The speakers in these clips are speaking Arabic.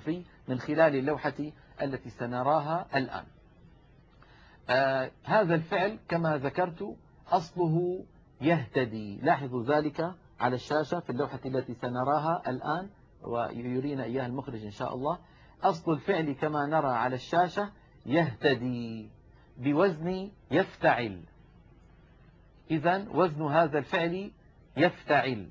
الصرفي من خلال اللوحة التي سنراها الآن. هذا الفعل كما ذكرت أصله يهتدي، لاحظوا ذلك على الشاشة في اللوحة التي سنراها الآن ويرينا إياها المخرج إن شاء الله. أصل الفعل كما نرى على الشاشة يهتدي بوزن يفتعل. إذن وزن هذا الفعل يفتعل.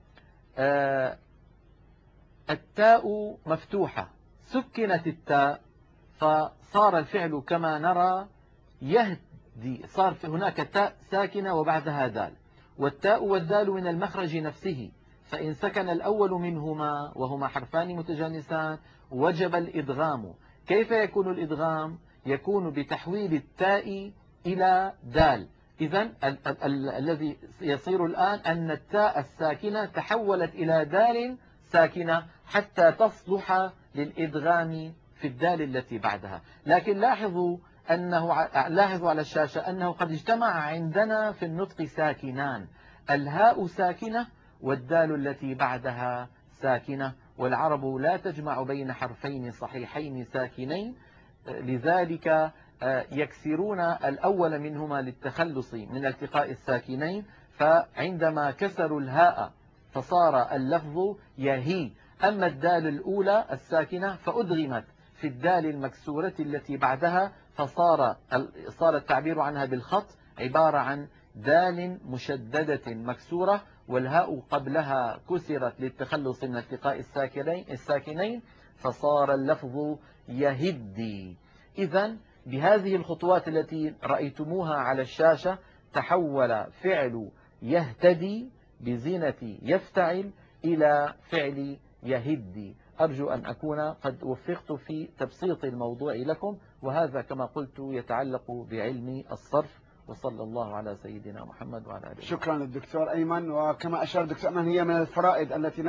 التاء مفتوحة، سكنت التاء فصار الفعل كما نرى يهدي، صار في هناك تاء ساكنة وبعدها دال، والتاء والدال من المخرج نفسه، فإن سكن الأول منهما وهما حرفان متجانسان وجب الإدغام. كيف يكون الإدغام؟ يكون بتحويل التاء إلى دال. إذن الذي يصير الآن أن التاء الساكنة تحولت إلى دال ساكنة حتى تصلح للإدغام في الدال التي بعدها. لكن لاحظوا على الشاشة أنه قد اجتمع عندنا في النطق ساكنان، الهاء ساكنة والدال التي بعدها ساكنة، والعرب لا تجمع بين حرفين صحيحين ساكنين، لذلك يكسرون الأول منهما للتخلص من التقاء الساكنين، فعندما كسروا الهاء فصار اللفظ يهي. أما الدال الأولى الساكنة فأدغمت في الدال المكسورة التي بعدها، فصار التعبير عنها بالخط عبارة عن دال مشددة مكسورة والهاء قبلها كسرت للتخلص من التقاء الساكنين، فصار اللفظ يهدي. إذن بهذه الخطوات التي رأيتموها على الشاشة تحول فعل يهتدي بزينة يفتعل إلى فعل يهدي. أرجو أن أكون قد وفقت في تبسيط الموضوع لكم، وهذا كما قلت يتعلق بعلم الصرف. وصلى الله على سيدنا محمد وعلى آله. شكرا للدكتور أيمن. وكما أشار الدكتور أيمن هي من الفرائض التي